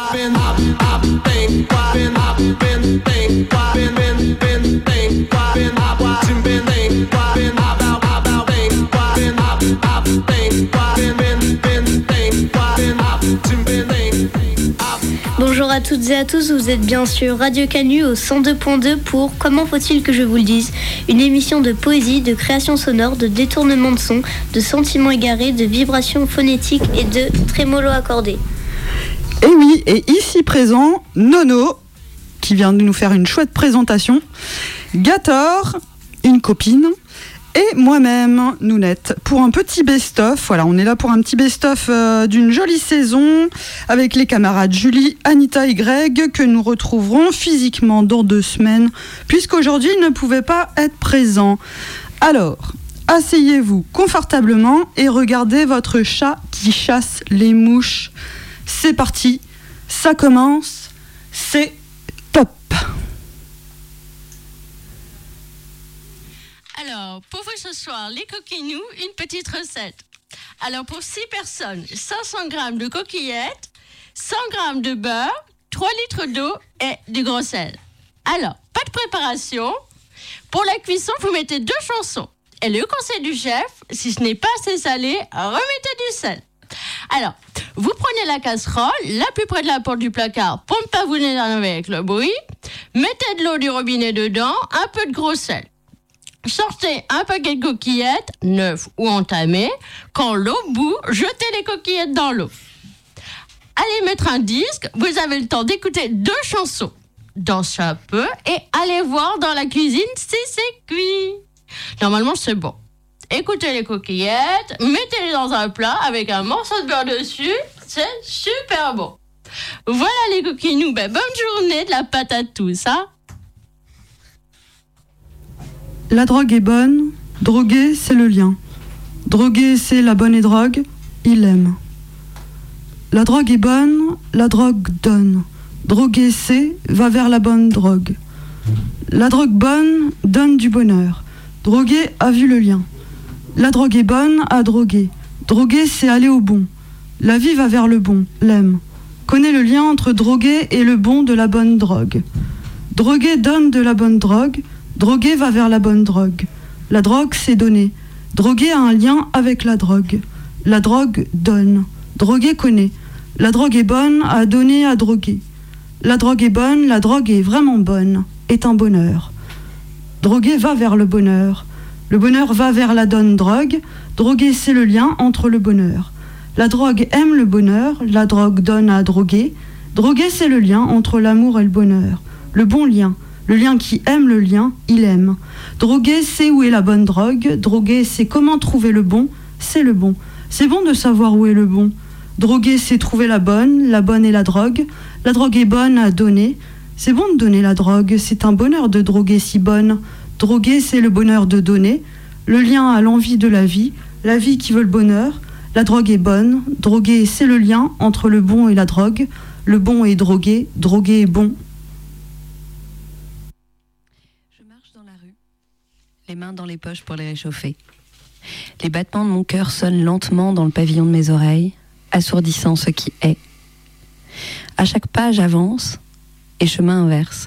Bonjour à toutes et à tous, vous êtes bien sûr Radio Canu au 102.2 pour Comment faut-il que je vous le dise, une émission de poésie, de création sonore, de détournement de son, de sentiments égarés, de vibrations phonétiques et de trémolo accordé. Et oui, et ici présent, Nono, qui vient de nous faire une chouette présentation, Gator, une copine, et moi-même, Nounette, pour un petit best-of. Voilà, on est là pour un petit best-of d'une jolie saison avec les camarades Julie, Anita et Greg que nous retrouverons physiquement dans 2 semaines puisqu'aujourd'hui ils ne pouvaient pas être présents. Alors, asseyez-vous confortablement et regardez votre chat qui chasse les mouches. C'est parti, ça commence, c'est top. Alors, pour vous ce soir, les coquinous, une petite recette. Alors, pour 6 personnes, 500 g de coquillettes, 100 g de beurre, 3 litres d'eau et du gros sel. Alors, pas de préparation. Pour la cuisson, vous mettez 2 chansons. Et le conseil du chef, si ce n'est pas assez salé, remettez du sel. Alors, vous prenez la casserole, la plus près de la porte du placard pour ne pas vous énerver avec le bruit. Mettez de l'eau du robinet dedans, un peu de gros sel. Sortez un paquet de coquillettes, neuves ou entamées. Quand l'eau bout, jetez les coquillettes dans l'eau. Allez mettre un disque, vous avez le temps d'écouter 2 chansons. Dansez un peu et allez voir dans la cuisine si c'est cuit. Normalement, c'est bon. Écoutez les coquillettes, mettez-les dans un plat avec un morceau de beurre dessus. C'est super bon. Voilà les coquinous, bonne journée, de la patate tous, hein. La drogue est bonne, droguer c'est le lien. Droguer c'est la bonne et drogue, il aime. La drogue est bonne, la drogue donne. Droguer c'est, va vers la bonne drogue. La drogue bonne donne du bonheur. Droguer a vu le lien. La drogue est bonne à droguer. Droguer c'est aller au bon. La vie va vers le bon, l'aime. Connais le lien entre droguer et le bon de la bonne drogue. Droguer donne de la bonne drogue. Droguer va vers la bonne drogue. La drogue, c'est donner. Droguer a un lien avec la drogue. La drogue donne. Droguer connaît. La drogue est bonne à donner à droguer. La drogue est bonne, la drogue est vraiment bonne, est un bonheur. Droguer va vers le bonheur. Le bonheur va vers la donne drogue. Droguer, c'est le lien entre le bonheur. La drogue aime le bonheur. La drogue donne à droguer. Droguer, c'est le lien entre l'amour et le bonheur. Le bon lien. Le lien qui aime le lien, il aime. Droguer, c'est où est la bonne drogue. Droguer, c'est comment trouver le bon. C'est le bon. C'est bon de savoir où est le bon. Droguer, c'est trouver la bonne est la drogue. La drogue est bonne à donner. C'est bon de donner la drogue. C'est un bonheur de droguer si bonne. Droguer, c'est le bonheur de donner. Le lien à l'envie de la vie qui veut le bonheur. La drogue est bonne. Droguer, c'est le lien entre le bon et la drogue. Le bon est drogué. Drogué est bon. Les mains dans les poches pour les réchauffer. Les battements de mon cœur sonnent lentement dans le pavillon de mes oreilles, assourdissant ce qui est. À chaque pas, j'avance et chemin inverse.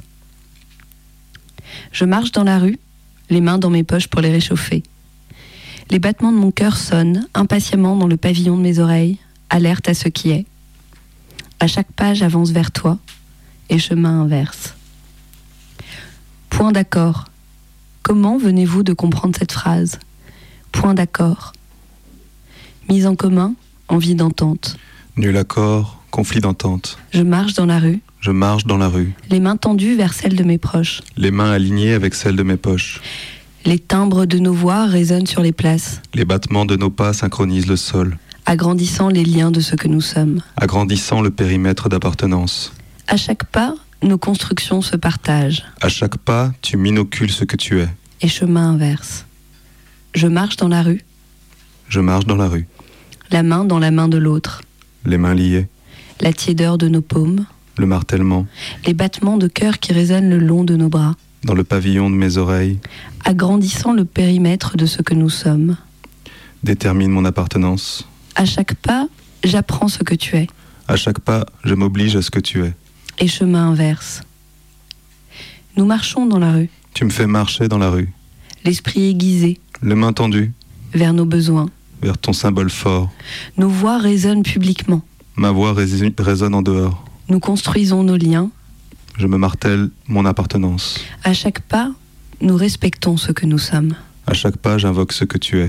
Je marche dans la rue, les mains dans mes poches pour les réchauffer. Les battements de mon cœur sonnent impatiemment dans le pavillon de mes oreilles, alerte à ce qui est. À chaque pas, j'avance vers toi et chemin inverse. Point d'accord. Comment venez-vous de comprendre cette phrase ? Point d'accord. Mise en commun, envie d'entente. Nul accord, conflit d'entente. Je marche dans la rue. Je marche dans la rue. Les mains tendues vers celles de mes proches. Les mains alignées avec celles de mes poches. Les timbres de nos voix résonnent sur les places. Les battements de nos pas synchronisent le sol. Agrandissant les liens de ce que nous sommes. Agrandissant le périmètre d'appartenance. À chaque pas, nos constructions se partagent. À chaque pas, tu minocules ce que tu es. Et chemin inverse. Je marche dans la rue. Je marche dans la rue. La main dans la main de l'autre. Les mains liées. La tiédeur de nos paumes. Le martèlement. Les battements de cœur qui résonnent le long de nos bras. Dans le pavillon de mes oreilles. Agrandissant le périmètre de ce que nous sommes. Détermine mon appartenance. À chaque pas, j'apprends ce que tu es. À chaque pas, je m'oblige à ce que tu es. Et chemin inverse. Nous marchons dans la rue. Tu me fais marcher dans la rue. L'esprit aiguisé. Les mains tendues. Vers nos besoins. Vers ton symbole fort. Nos voix résonnent publiquement. Ma voix résonne en dehors. Nous construisons nos liens. Je me martèle mon appartenance. À chaque pas, nous respectons ce que nous sommes. À chaque pas, j'invoque ce que tu es.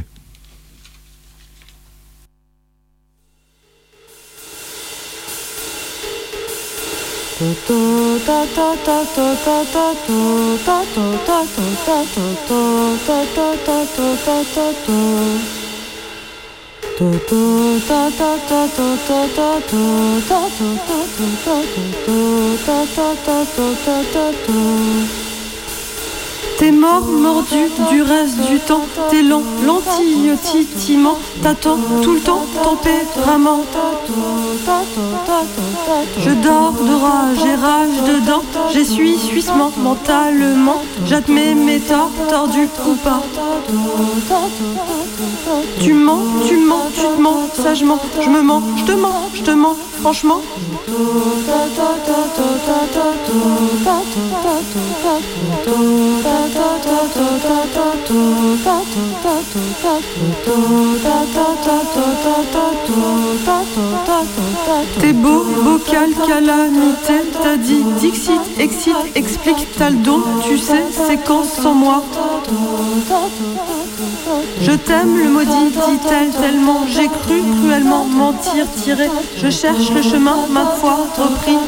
T'es mort, mordu du reste du temps, t'es lent, lentille, titillement, t'attends tout le temps, tempérament. Je dors de rage et rage dedans, j'essuie suissement, mentalement, j'admets mes torts, tordus ou pas. Tu mens, tu te mens, sagement, je me mens, je te mens, franchement. T'es beau, bocal, calamité, t'as dit, dixit, excite, explique, t'as le don, tu sais, séquence sans moi. Je t'aime, le maudit, dit-elle tellement, j'ai cru cruellement mentir, tirer, je cherche le chemin, ma foi, repris.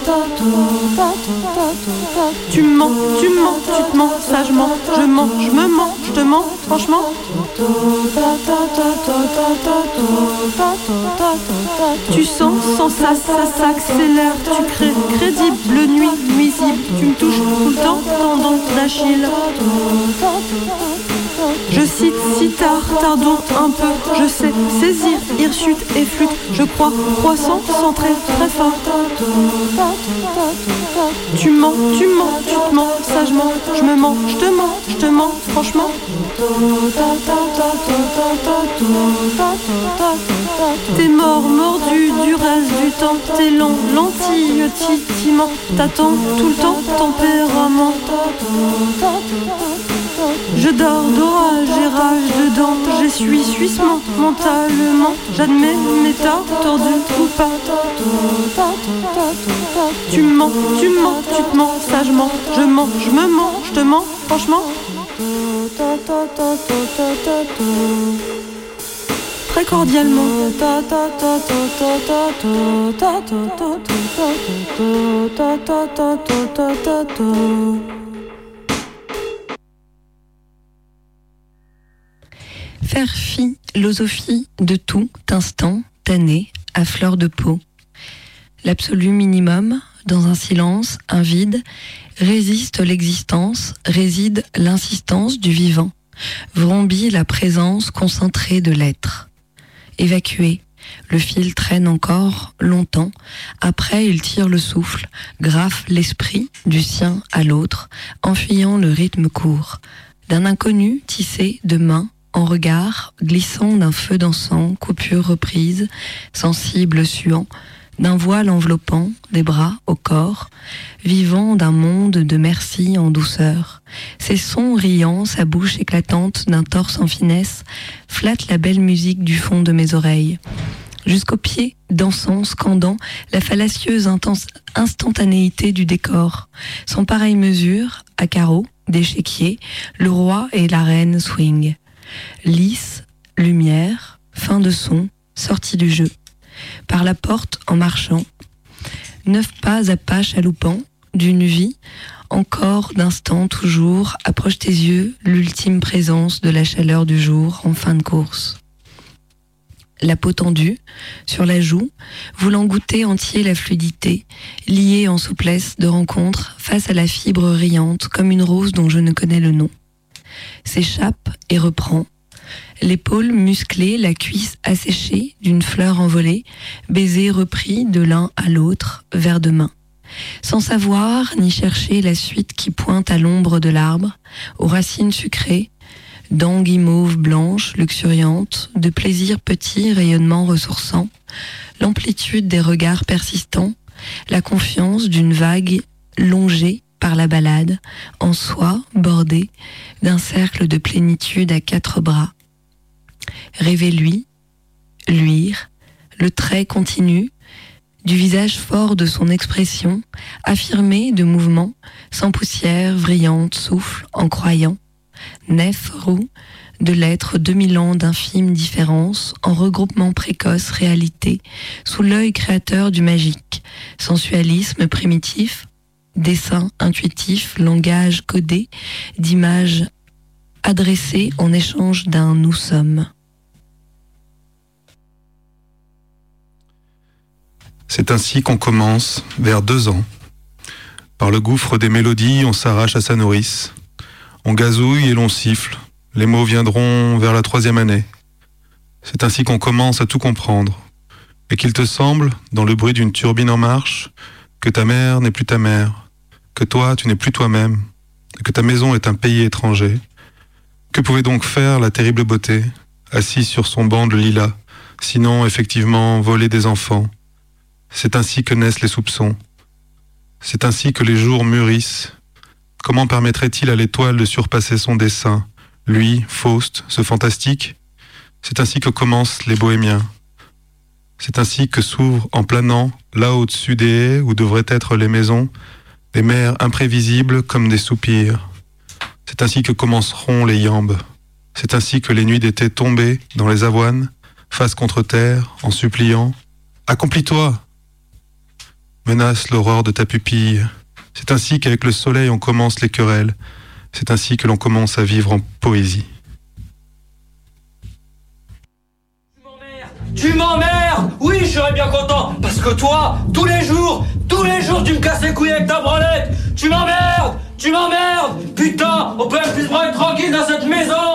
Tu mens, tu te mens, sagement, je mens, je me mens, je te mens, franchement. Tu sens, sans ça s'accélère, tu crées crédible, nuit, nuisible, tu me touches tout le temps, tendon d'Achille. Je cite si tard, tardons un peu, je sais saisir, hirsute et flûte, je crois, croissant, centré, très fort. Tu mens, tu te mens, sagement, je me mens, je te mens, franchement. T'es mort, mordu du reste du temps, t'es lent, lentille, titillement, t'attends tout le temps, tempérament. Je dors d'orage et rage dedans, j'essuie suissement, mentalement, j'admets mes torts, tordus ou pas. Tu mens, tu te mens, sagement, je mens, je me mens, je te mens, franchement. Très cordialement. Faire philosophie de tout instant, tanné, à fleur de peau. L'absolu minimum, dans un silence, un vide, résiste l'existence, réside l'insistance du vivant, vrombit la présence concentrée de l'être. Évacué, le fil traîne encore longtemps, après il tire le souffle, graffe l'esprit du sien à l'autre, enfuyant le rythme court, d'un inconnu tissé de mains, en regard, glissant d'un feu dansant, coupure reprise, sensible suant, d'un voile enveloppant, des bras au corps, vivant d'un monde de merci en douceur. Ses sons riants, sa bouche éclatante d'un torse en finesse, flattent la belle musique du fond de mes oreilles. Jusqu'aux pieds, dansant, scandant, la fallacieuse instantanéité du décor. Sans pareille mesure, à carreaux, d'échiquier, le roi et la reine swing. Lisse, lumière, fin de son, sortie du jeu. Par la porte en marchant. 9 pas à pas chaloupant, d'une vie, encore d'instant toujours, approche tes yeux l'ultime présence de la chaleur du jour en fin de course. La peau tendue, sur la joue, voulant goûter entier la fluidité, liée en souplesse de rencontre face à la fibre riante comme une rose dont je ne connais le nom. S'échappe et reprend. L'épaule musclée, la cuisse asséchée d'une fleur envolée, baiser repris de l'un à l'autre, vers demain. Sans savoir ni chercher la suite qui pointe à l'ombre de l'arbre, aux racines sucrées, dents guimauves blanches, luxuriantes, de plaisir petit, rayonnement ressourçant, l'amplitude des regards persistants, la confiance d'une vague longée par la balade, en soi bordée d'un cercle de plénitude à 4 bras. Rêvez-lui, luire, le trait continu, du visage fort de son expression, affirmé de mouvement, sans poussière, vrillante, souffle, en croyant, nef roux, de l'être 2000 ans d'infime différence, en regroupement précoce réalité, sous l'œil créateur du magique, sensualisme primitif, dessin intuitif, langage codé, d'images adressées en échange d'un nous sommes. C'est ainsi qu'on commence, vers 2 ans. Par le gouffre des mélodies, on s'arrache à sa nourrice. On gazouille et l'on siffle. Les mots viendront vers la 3e année. C'est ainsi qu'on commence à tout comprendre. Et qu'il te semble, dans le bruit d'une turbine en marche, que ta mère n'est plus ta mère, que toi, tu n'es plus toi-même, et que ta maison est un pays étranger. Que pouvait donc faire la terrible beauté, assise sur son banc de lilas, sinon, effectivement, voler des enfants? C'est ainsi que naissent les soupçons. C'est ainsi que les jours mûrissent. Comment permettrait-il à l'étoile de surpasser son dessein, lui, Faust, ce fantastique? C'est ainsi que commencent les bohémiens. C'est ainsi que s'ouvrent en planant, là au-dessus des haies où devraient être les maisons, des mers imprévisibles comme des soupirs. C'est ainsi que commenceront les iambes. C'est ainsi que les nuits d'été tombées dans les avoines, face contre terre, en suppliant « Accomplis-toi !» menace l'aurore de ta pupille. C'est ainsi qu'avec le soleil on commence les querelles. C'est ainsi que l'on commence à vivre en poésie. Tu m'emmerdes! Oui, je serais bien content, parce que toi, tous les jours, tu me casses les couilles avec ta branlette! Tu m'emmerdes! Putain, on peut même plus se branler tranquille dans cette maison!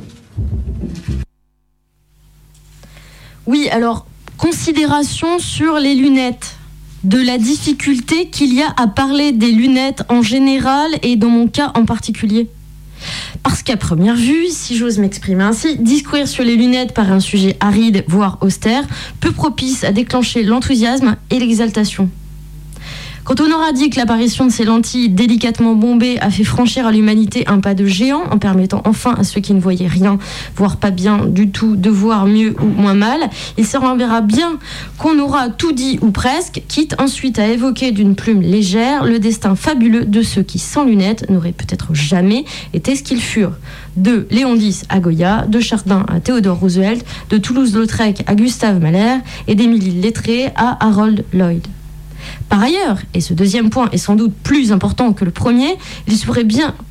Oui, alors, considération sur les lunettes. De la difficulté qu'il y a à parler des lunettes en général et dans mon cas en particulier. Parce qu'à première vue, si j'ose m'exprimer ainsi, discourir sur les lunettes par un sujet aride, voire austère, peu propice à déclencher l'enthousiasme et l'exaltation. Quand on aura dit que l'apparition de ces lentilles délicatement bombées a fait franchir à l'humanité un pas de géant en permettant enfin à ceux qui ne voyaient rien, voire pas bien du tout, de voir mieux ou moins mal, il se renverra bien qu'on aura tout dit ou presque, quitte ensuite à évoquer d'une plume légère le destin fabuleux de ceux qui, sans lunettes, n'auraient peut-être jamais été ce qu'ils furent. De Léon X à Goya, de Chardin à Theodore Roosevelt, de Toulouse-Lautrec à Gustave Mahler et d'Émilie Lettré à Harold Lloyd. Par ailleurs, et ce deuxième point est sans doute plus important que le premier, il serait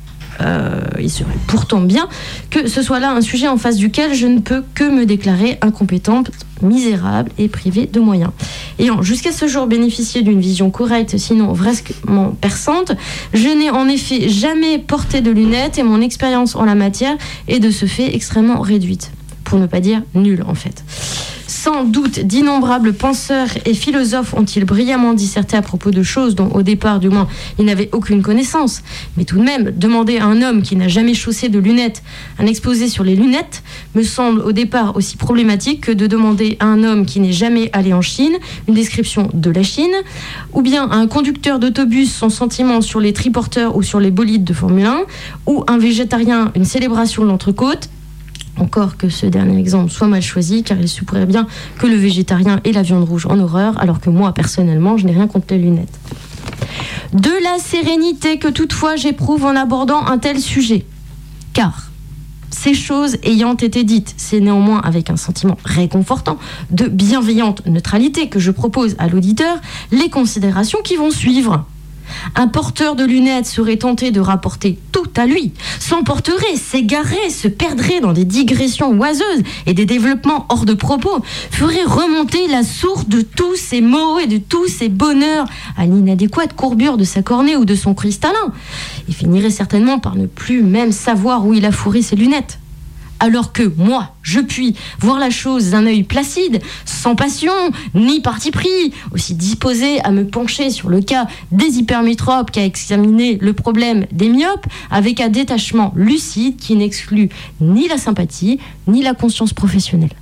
pourtant bien que ce soit là un sujet en face duquel je ne peux que me déclarer incompétente, misérable et privée de moyens. Ayant jusqu'à ce jour bénéficié d'une vision correcte, sinon vraiment perçante, je n'ai en effet jamais porté de lunettes et mon expérience en la matière est de ce fait extrêmement réduite, pour ne pas dire nulle en fait. Sans doute, d'innombrables penseurs et philosophes ont-ils brillamment disserté à propos de choses dont, au départ, du moins, ils n'avaient aucune connaissance. Mais tout de même, demander à un homme qui n'a jamais chaussé de lunettes un exposé sur les lunettes me semble au départ aussi problématique que de demander à un homme qui n'est jamais allé en Chine une description de la Chine, ou bien à un conducteur d'autobus son sentiment sur les triporteurs ou sur les bolides de Formule 1, ou un végétarien une célébration de l'entrecôte. Encore que ce dernier exemple soit mal choisi, car il se pourrait bien que le végétarien ait la viande rouge en horreur, alors que moi, personnellement, je n'ai rien contre les lunettes. De la sérénité que toutefois j'éprouve en abordant un tel sujet. Car, ces choses ayant été dites, c'est néanmoins avec un sentiment réconfortant de bienveillante neutralité que je propose à l'auditeur les considérations qui vont suivre. Un porteur de lunettes serait tenté de rapporter tout à lui, s'emporterait, s'égarerait, se perdrait dans des digressions oiseuses et des développements hors de propos, ferait remonter la source de tous ces mots et de tous ces bonheurs à l'inadéquate courbure de sa cornée ou de son cristallin, et finirait certainement par ne plus même savoir où il a fourré ses lunettes. alors que moi, je puis voir la chose d'un œil placide, sans passion, ni parti pris, aussi disposé à me pencher sur le cas des hypermétropes qu'à examiner le problème des myopes, avec un détachement lucide qui n'exclut ni la sympathie, ni la conscience professionnelle.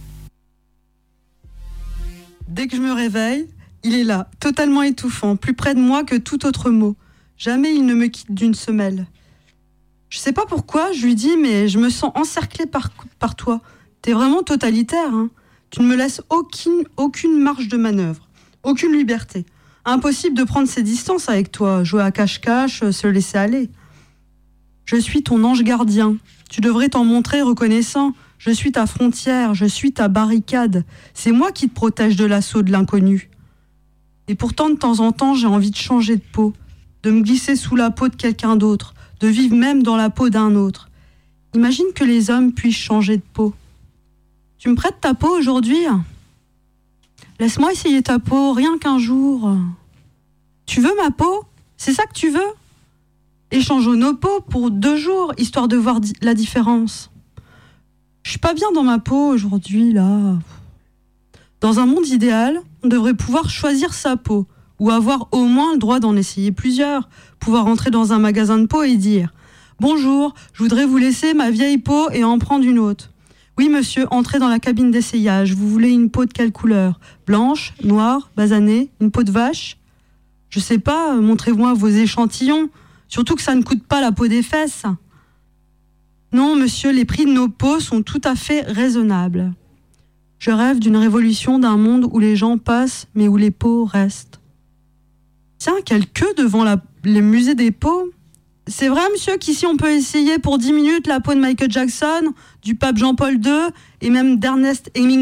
Dès que je me réveille, il est là, totalement étouffant, plus près de moi que tout autre mot. Jamais il ne me quitte d'une semelle. Je sais pas pourquoi, je lui dis, mais je me sens encerclée par toi. T'es vraiment totalitaire, hein. Tu ne me laisses aucune marge de manœuvre, aucune liberté. Impossible de prendre ses distances avec toi, jouer à cache-cache, se laisser aller. Je suis ton ange gardien. Tu devrais t'en montrer reconnaissant. Je suis ta frontière, je suis ta barricade. C'est moi qui te protège de l'assaut de l'inconnu. Et pourtant, de temps en temps, j'ai envie de changer de peau, de me glisser sous la peau de quelqu'un d'autre, de vivre même dans la peau d'un autre. Imagine que les hommes puissent changer de peau. Tu me prêtes ta peau aujourd'hui ? Laisse-moi essayer ta peau, rien qu'un jour. Tu veux ma peau ? C'est ça que tu veux ? Échangeons nos peaux pour 2 jours, histoire de voir la différence. Je suis pas bien dans ma peau aujourd'hui, là. Dans un monde idéal, on devrait pouvoir choisir sa peau, ou avoir au moins le droit d'en essayer plusieurs, pouvoir entrer dans un magasin de peau et dire « Bonjour, je voudrais vous laisser ma vieille peau et en prendre une autre. » « Oui, monsieur, entrez dans la cabine d'essayage. Vous voulez une peau de quelle couleur ? Blanche, noire, basanée, une peau de vache ? Je sais pas, montrez-moi vos échantillons. Surtout que ça ne coûte pas la peau des fesses. » Non, monsieur, les prix de nos peaux sont tout à fait raisonnables. Je rêve d'une révolution d'un monde où les gens passent, mais où les peaux restent. Tiens, quelle queue devant les musées des peaux. C'est vrai, monsieur, qu'ici on peut essayer pour 10 minutes la peau de Michael Jackson, du pape Jean-Paul II et même d'Ernest Hemingway ?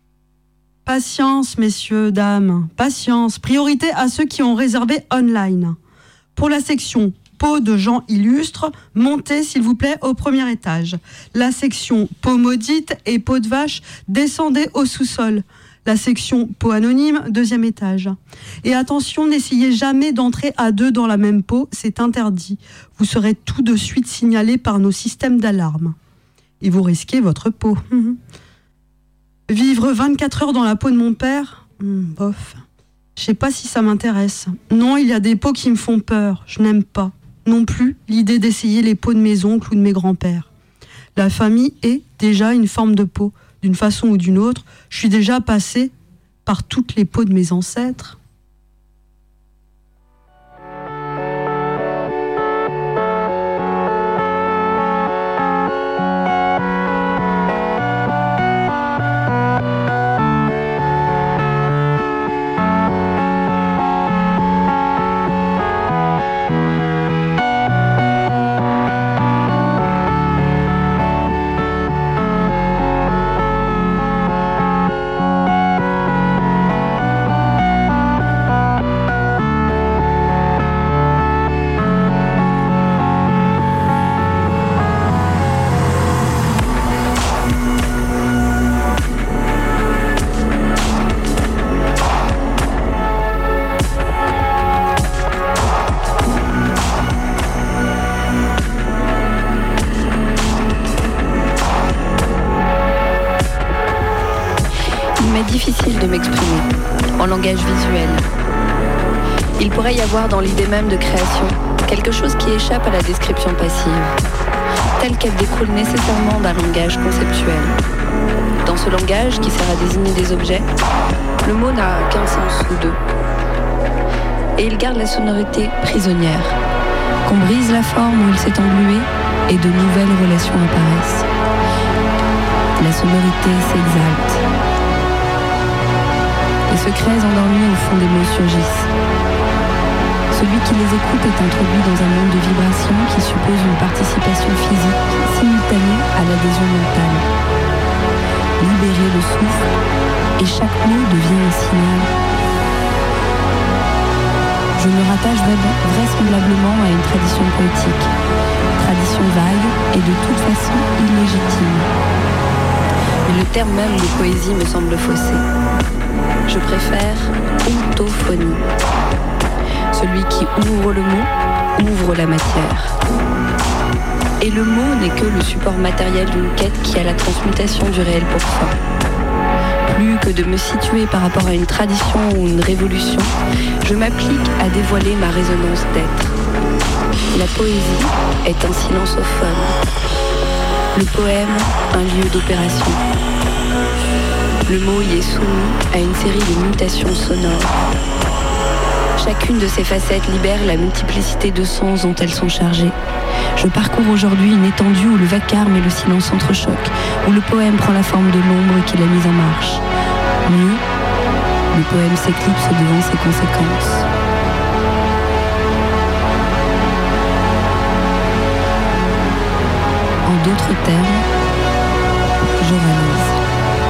Patience, messieurs, dames, patience. Priorité à ceux qui ont réservé online. Pour la section peau de gens illustres, montez s'il vous plaît au premier étage. La section peau maudite et peau de vache, descendez au sous-sol. La section peau anonyme, 2e étage. Et attention, n'essayez jamais d'entrer à 2 dans la même peau, c'est interdit. Vous serez tout de suite signalé par nos systèmes d'alarme. Et vous risquez votre peau. Vivre 24 heures dans la peau de mon père, bof. Je sais pas si ça m'intéresse. Non, il y a des peaux qui me font peur, je n'aime pas. Non plus l'idée d'essayer les peaux de mes oncles ou de mes grands-pères. La famille est déjà une forme de peau. D'une façon ou d'une autre, je suis déjà passée par toutes les peaux de mes ancêtres. Difficile de m'exprimer en langage visuel. Il pourrait y avoir dans l'idée même de création quelque chose qui échappe à la description passive, telle qu'elle découle nécessairement d'un langage conceptuel. Dans ce langage qui sert à désigner des objets, le mot n'a qu'un sens ou deux. Et il garde la sonorité prisonnière. Qu'on brise la forme où il s'est englué et de nouvelles relations apparaissent. La sonorité s'exalte. Les secrets endormis au fond des mots surgissent. Celui qui les écoute est introduit dans un monde de vibrations qui suppose une participation physique simultanée à l'adhésion mentale. Libérer le souffle et chaque mot devient un signal. Je me rattache vraisemblablement à une tradition poétique, tradition vague et de toute façon illégitime. Mais le terme même de poésie me semble faussé. Je préfère ontophonie. Celui qui ouvre le mot, ouvre la matière. Et le mot n'est que le support matériel d'une quête qui a la transmutation du réel pour fin. Plus que de me situer par rapport à une tradition ou une révolution, je m'applique à dévoiler ma résonance d'être. La poésie est un silencophone. Le poème, un lieu d'opération. Le mot y est soumis à une série de mutations sonores. Chacune de ces facettes libère la multiplicité de sens dont elles sont chargées. Je parcours aujourd'hui une étendue où le vacarme et le silence s'entrechoquent, où le poème prend la forme de l'ombre qui l'a mise en marche. Mieux, le poème s'éclipse devant ses conséquences. En d'autres termes, j'oralise.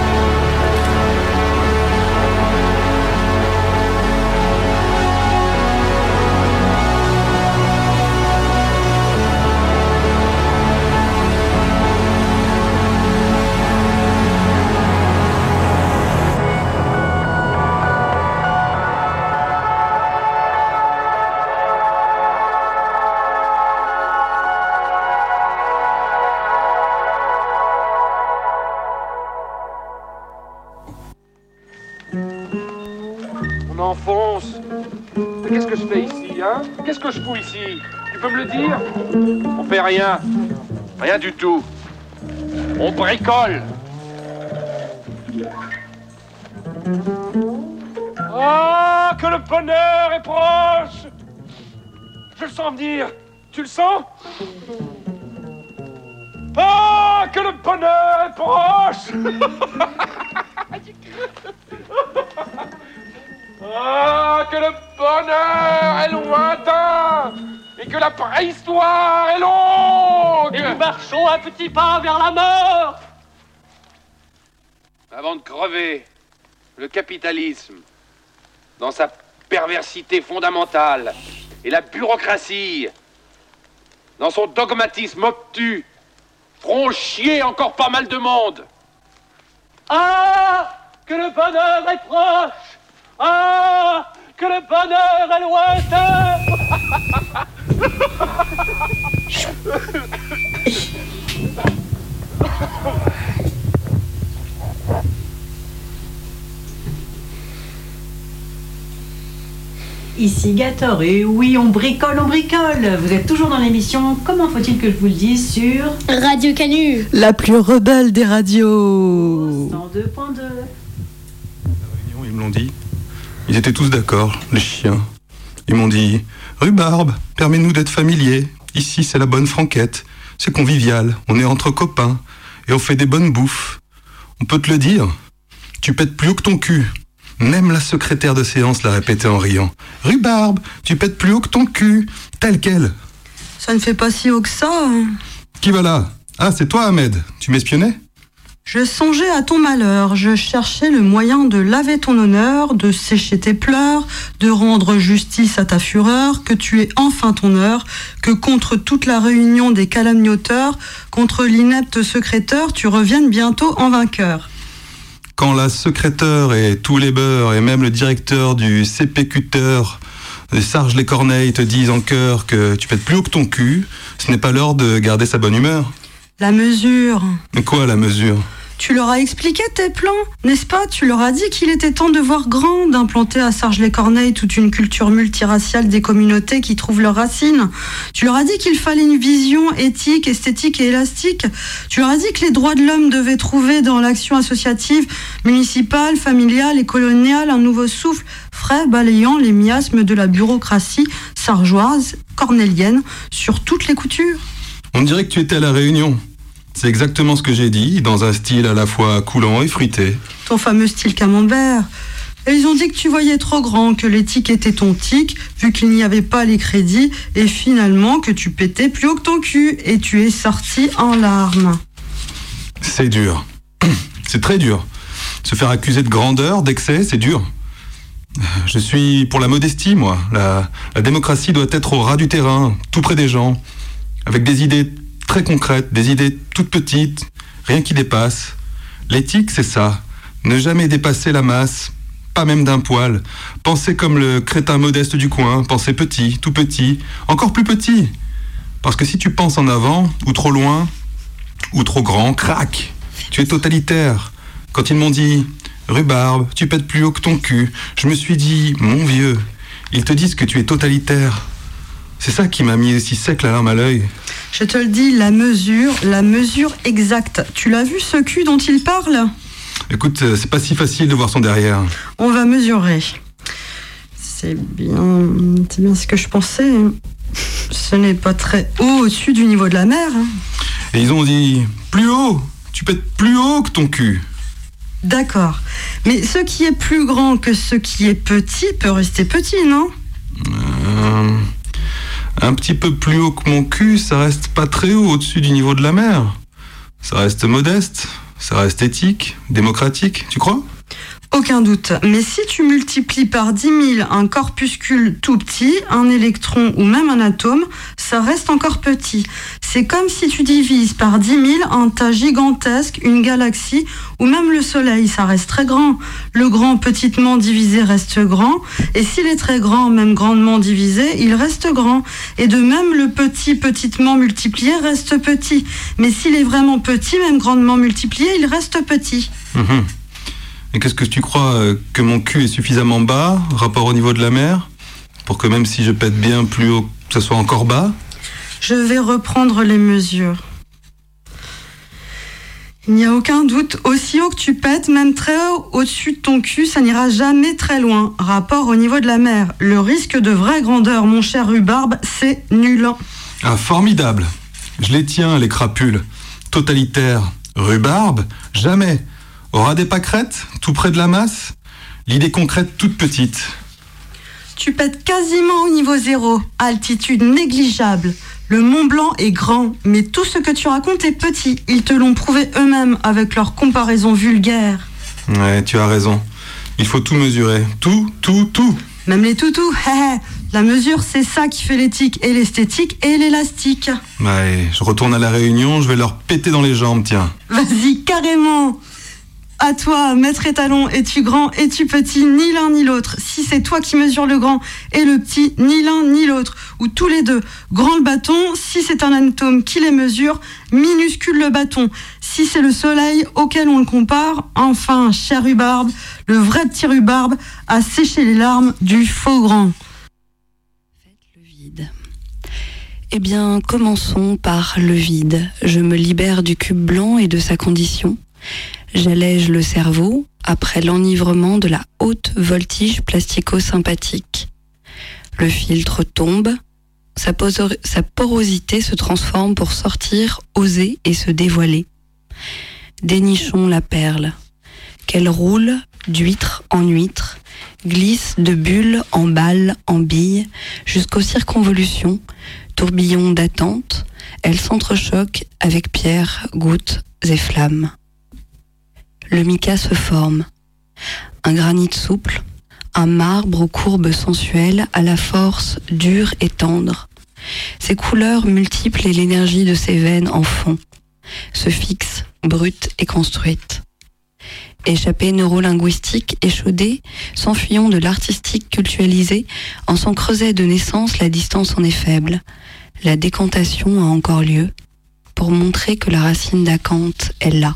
On enfonce. Mais qu'est-ce que je fais ici, hein? Qu'est-ce que je fous ici? Tu peux me le dire? On fait rien. Rien du tout. On bricole. Ah, que le bonheur est proche! Je le sens venir. Tu le sens? Ah, que le bonheur est proche! Ah, que le bonheur est lointain et que la préhistoire est longue. Et nous marchons un petit pas vers la mort. Avant de crever, le capitalisme, dans sa perversité fondamentale, et la bureaucratie, dans son dogmatisme obtus, feront chier encore pas mal de monde. Ah, que le bonheur est proche. Ah, que le bonheur est lointain. Ici Gator, et oui, on bricole, on bricole. Vous êtes toujours dans l'émission Comment faut-il que je vous le dise sur Radio Canu, La plus rebelle des radios. 102.2. Ils me l'ont dit. Ils étaient tous d'accord, les chiens. Ils m'ont dit « Rhubarbe, permets-nous d'être familiers. Ici, c'est la bonne franquette. C'est convivial, on est entre copains. Et on fait des bonnes bouffes. On peut te le dire, tu pètes plus haut que ton cul. » Même la secrétaire de séance l'a répété en riant. « Rhubarbe, tu pètes plus haut que ton cul. » Tel quel. Ça ne fait pas si haut que ça. Qui va là? Ah, c'est toi, Ahmed. Tu m'espionnais? Je songeais à ton malheur, je cherchais le moyen de laver ton honneur, de sécher tes pleurs, de rendre justice à ta fureur, que tu aies enfin ton heure, que contre toute la réunion des calomniauteurs, contre l'inepte secrétaire, tu reviennes bientôt en vainqueur. Quand la secrétaire et tous les beurs, et même le directeur du CPQteur, Sarge les Corneilles, te disent en chœur que tu pètes plus haut que ton cul, ce n'est pas l'heure de garder sa bonne humeur. La mesure. Mais quoi, la mesure? Tu leur as expliqué tes plans, n'est-ce pas? Tu leur as dit qu'il était temps de voir grand, d'implanter à Sarge-les-Corneilles toute une culture multiraciale des communautés qui trouvent leurs racines. Tu leur as dit qu'il fallait une vision éthique, esthétique et élastique. Tu leur as dit que les droits de l'homme devaient trouver dans l'action associative, municipale, familiale et coloniale un nouveau souffle frais balayant les miasmes de la bureaucratie sargeoise, cornélienne, sur toutes les coutures. On dirait que tu étais à la Réunion. C'est exactement ce que j'ai dit, dans un style à la fois coulant et fruité. Ton fameux style camembert. Et ils ont dit que tu voyais trop grand, que l'éthique était ton tic, vu qu'il n'y avait pas les crédits, et finalement que tu pétais plus haut que ton cul, et tu es sorti en larmes. C'est dur. C'est très dur. Se faire accuser de grandeur, d'excès, c'est dur. Je suis pour la modestie, moi. La démocratie doit être au ras du terrain, tout près des gens, avec des idées très concrètes, des idées toutes petites, rien qui dépasse. L'éthique, c'est ça. Ne jamais dépasser la masse, pas même d'un poil. Penser comme le crétin modeste du coin, penser petit, tout petit, encore plus petit. Parce que si tu penses en avant, ou trop loin, ou trop grand, crac, tu es totalitaire. Quand ils m'ont dit « Rhubarbe, tu pètes plus haut que ton cul », je me suis dit « Mon vieux, ils te disent que tu es totalitaire ». C'est ça qui m'a mis aussi sec la larme à l'œil. Je te le dis, la mesure exacte. Tu l'as vu ce cul dont il parle ? Écoute, c'est pas si facile de voir son derrière. On va mesurer. C'est bien ce que je pensais. Ce n'est pas très haut au-dessus du niveau de la mer. Et ils ont dit « Plus haut, tu pètes plus haut que ton cul ». D'accord. Mais ce qui est plus grand que ce qui est petit peut rester petit, non ? Un petit peu plus haut que mon cul, ça reste pas très haut au-dessus du niveau de la mer. Ça reste modeste, ça reste éthique, démocratique, tu crois ? Aucun doute. Mais si tu multiplies par 10 000 un corpuscule tout petit, un électron ou même un atome, ça reste encore petit. C'est comme si tu divises par 10 000 un tas gigantesque, une galaxie ou même le soleil, ça reste très grand. Le grand petitement divisé reste grand, et s'il est très grand, même grandement divisé, il reste grand. Et de même, le petit petitement multiplié reste petit. Mais s'il est vraiment petit, même grandement multiplié, il reste petit. Et qu'est-ce que tu crois, que mon cul est suffisamment bas, rapport au niveau de la mer, pour que même si je pète bien plus haut, que ce soit encore bas ? Je vais reprendre les mesures. Il n'y a aucun doute, aussi haut que tu pètes, même très haut au-dessus de ton cul, ça n'ira jamais très loin, rapport au niveau de la mer. Le risque de vraie grandeur, mon cher Rhubarbe, c'est nul. Ah, formidable. Je les tiens, les crapules. Totalitaire. Rhubarbe, jamais. Aura des pâquerettes, tout près de la masse. L'idée concrète, toute petite. Tu pètes quasiment au niveau zéro, altitude négligeable. Le Mont Blanc est grand, mais tout ce que tu racontes est petit. Ils te l'ont prouvé eux-mêmes avec leurs comparaisons vulgaires. Ouais, tu as raison. Il faut tout mesurer. Tout. Même les toutous, La mesure, c'est ça qui fait l'éthique et l'esthétique et l'élastique. Ouais, je retourne à la Réunion, je vais leur péter dans les jambes, tiens. Vas-y, carrément. À toi, maître étalon, es-tu grand, es-tu petit, ni l'un ni l'autre. Si c'est toi qui mesures le grand et le petit, ni l'un ni l'autre. Ou tous les deux. Grand le bâton, si c'est un atome qui les mesure, minuscule le bâton. Si c'est le soleil auquel on le compare, enfin, cher Rhubarbe, le vrai petit Rhubarbe a séché les larmes du faux grand. Faites le vide. Eh bien, commençons par le vide. Je me libère du cube blanc et de sa condition. J'allège le cerveau après l'enivrement de la haute voltige plastico-sympathique. Le filtre tombe, sa porosité se transforme pour sortir, oser et se dévoiler. Dénichons la perle, qu'elle roule d'huître en huître, glisse de bulle en balle en bille, jusqu'aux circonvolutions, tourbillons d'attente, elle s'entrechoque avec pierres, gouttes et flammes. Le mica se forme, un granit souple, un marbre aux courbes sensuelles, à la force dure et tendre. Ses couleurs multiples et l'énergie de ses veines en fond, se fixe, brute et construite. Échappée neurolinguistique, échaudée, s'enfuyons de l'artistique cultualisé, en son creuset de naissance la distance en est faible. La décantation a encore lieu, pour montrer que la racine d'acanthe est là.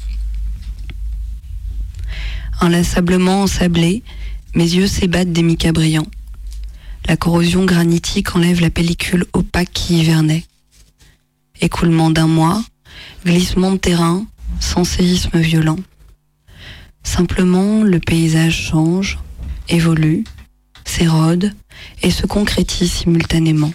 Inlassablement ensablés, mes yeux s'ébattent des micas brillants. La corrosion granitique enlève la pellicule opaque qui hivernait. Écoulement d'un mois, glissement de terrain, sans séisme violent. Simplement, le paysage change, évolue, s'érode et se concrétise simultanément.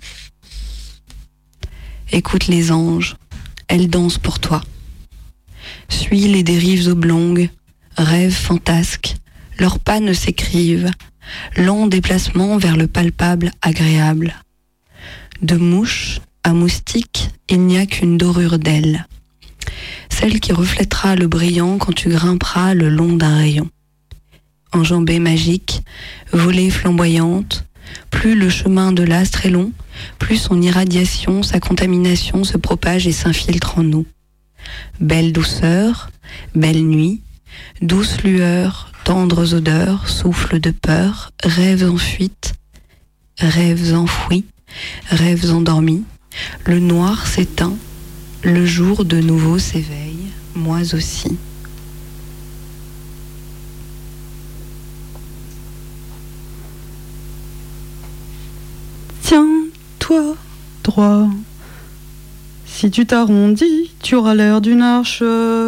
Écoute les anges, elles dansent pour toi. Suis les dérives oblongues, rêves fantasques, leurs pas ne s'écrivent, lent déplacement vers le palpable agréable. De mouche à moustique, il n'y a qu'une dorure d'ailes, celle qui reflètera le brillant quand tu grimperas le long d'un rayon. Enjambée magique, volée flamboyante, plus le chemin de l'astre est long, plus son irradiation, sa contamination se propage et s'infiltre en nous. Belle douceur, belle nuit, douce lueur, tendres odeurs, souffle de peur, rêves en fuite, rêves enfouis, rêves endormis, Le noir s'éteint, le jour de nouveau s'éveille, moi aussi. Tiens-toi droit. Si tu t'arrondis, tu auras l'air d'une arche.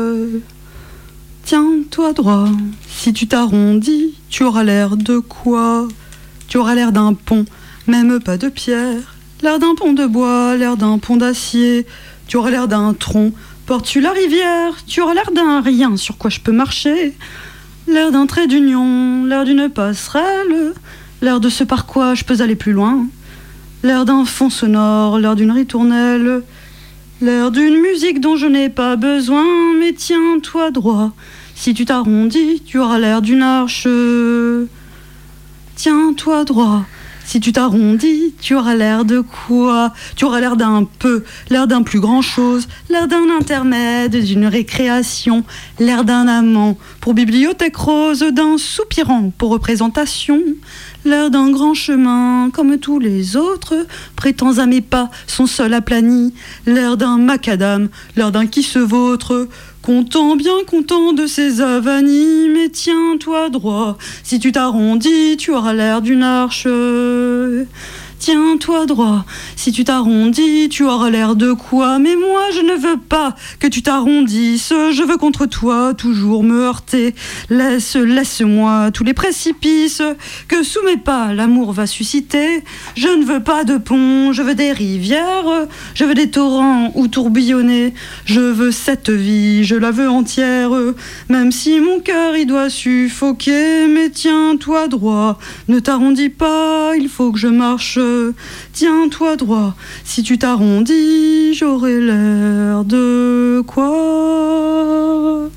Tiens-toi droit. Si tu t'arrondis, tu auras l'air de quoi? Tu auras l'air d'un pont, même pas de pierre. L'air d'un pont de bois, l'air d'un pont d'acier. Tu auras l'air d'un tronc. Portes-tu la rivière? Tu auras l'air d'un rien sur quoi je peux marcher. L'air d'un trait d'union, l'air d'une passerelle. L'air de ce par quoi je peux aller plus loin. L'air d'un fond sonore, l'air d'une ritournelle. L'air d'une musique dont je n'ai pas besoin. Mais tiens-toi droit. Si tu t'arrondis, tu auras l'air d'une arche. Tiens-toi droit. Si tu t'arrondis, tu auras l'air de quoi? Tu auras l'air d'un peu, l'air d'un plus grand chose, l'air d'un intermède, d'une récréation, l'air d'un amant pour bibliothèque rose, d'un soupirant pour représentation, l'air d'un grand chemin comme tous les autres, prétends à mes pas, son sol aplani, l'air d'un macadam, l'air d'un qui se vautre, content, bien content de ses avanies, mais tiens-toi droit. Si tu t'arrondis, tu auras l'air d'une arche. Tiens-toi droit. Si tu t'arrondis, tu auras l'air de quoi? Mais moi, je ne veux pas que tu t'arrondisses. Je veux contre toi toujours me heurter. Laisse-moi tous les précipices que sous mes pas l'amour va susciter. Je ne veux pas de pont, je veux des rivières. Je veux des torrents où tourbillonner. Je veux cette vie, je la veux entière. Même si mon cœur y doit suffoquer. Mais tiens-toi droit. Ne t'arrondis pas, il faut que je marche. Tiens-toi droit. Si tu t'arrondis, j'aurai l'air de quoi?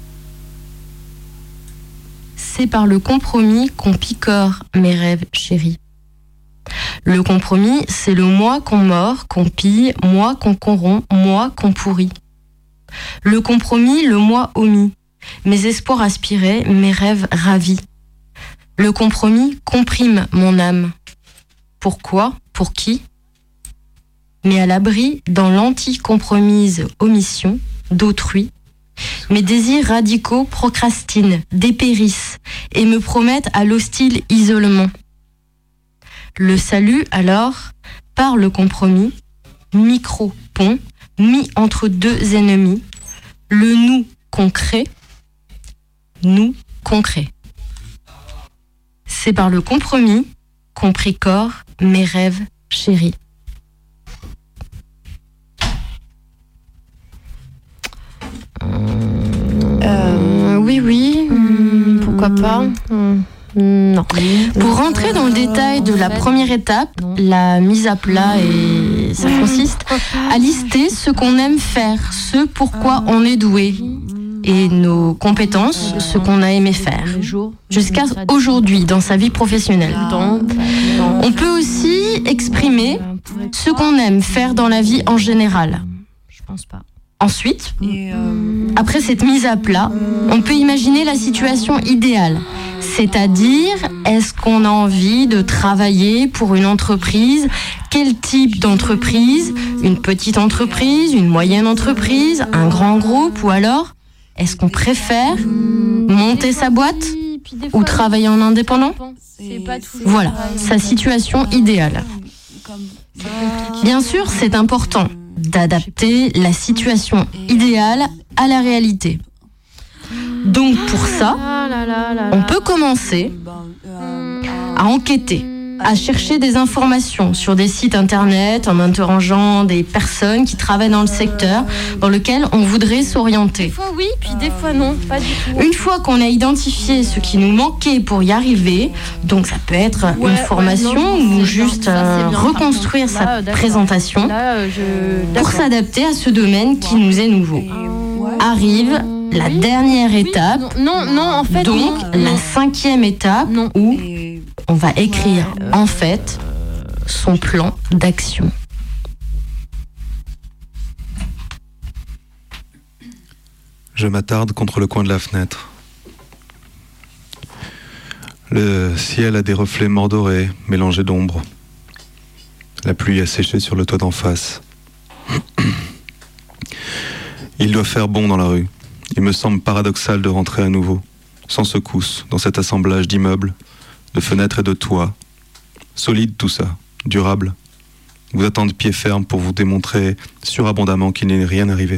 C'est par le compromis qu'on picore mes rêves chéris. Le compromis, c'est le moi qu'on mord, qu'on pille, moi qu'on corrompt, moi qu'on pourrit. Le compromis, le moi omis, mes espoirs aspirés, mes rêves ravis. Le compromis comprime mon âme. Pourquoi? Pour qui? Mais à l'abri, dans l'anti-compromise omission d'autrui, mes désirs radicaux procrastinent, dépérissent et me promettent à l'hostile isolement. Le salut, alors, par le compromis, micro-pont, mis entre deux ennemis, le nous concret, nous concret. C'est par le compromis qu'on précore mes rêves chéris. Oui, pourquoi pas? Non. Pour rentrer dans le détail de la première étape, la mise à plat, et ça consiste à lister ce qu'on aime faire, ce pourquoi on est doué, et nos compétences, ce qu'on a aimé faire, jusqu'à aujourd'hui dans sa vie professionnelle. On peut aussi exprimer ce qu'on aime faire dans la vie en général. Ensuite, après cette mise à plat, on peut imaginer la situation idéale. C'est-à-dire, est-ce qu'on a envie de travailler pour une entreprise? Quel type d'entreprise? Une petite entreprise, une moyenne entreprise, un grand groupe? Ou alors, est-ce qu'on préfère monter sa boîte ou travailler en indépendant? Voilà, sa situation idéale. Bien sûr, c'est important d'adapter la situation idéale à la réalité. Donc pour ça, on peut commencer à enquêter, à chercher des informations sur des sites internet en interrogeant des personnes qui travaillent dans le secteur dans lequel on voudrait s'orienter. Des fois oui, puis des fois non, pas du tout. Une fois qu'on a identifié ce qui nous manquait pour y arriver, donc ça peut être une formation ou juste reconstruire sa présentation pour s'adapter à ce domaine qui nous est nouveau. Arrive la dernière étape, en fait, donc la 5e étape où on va écrire en fait son plan d'action. Je m'attarde contre le coin de la fenêtre. Le ciel a des reflets mordorés, mélangés d'ombre. La pluie a séché sur le toit d'en face. Il doit faire bon dans la rue. Il me semble paradoxal de rentrer à nouveau, sans secousse, dans cet assemblage d'immeubles, de fenêtres et de toits. Solide tout ça, durable. Vous attendez pied ferme pour vous démontrer surabondamment qu'il n'est rien arrivé.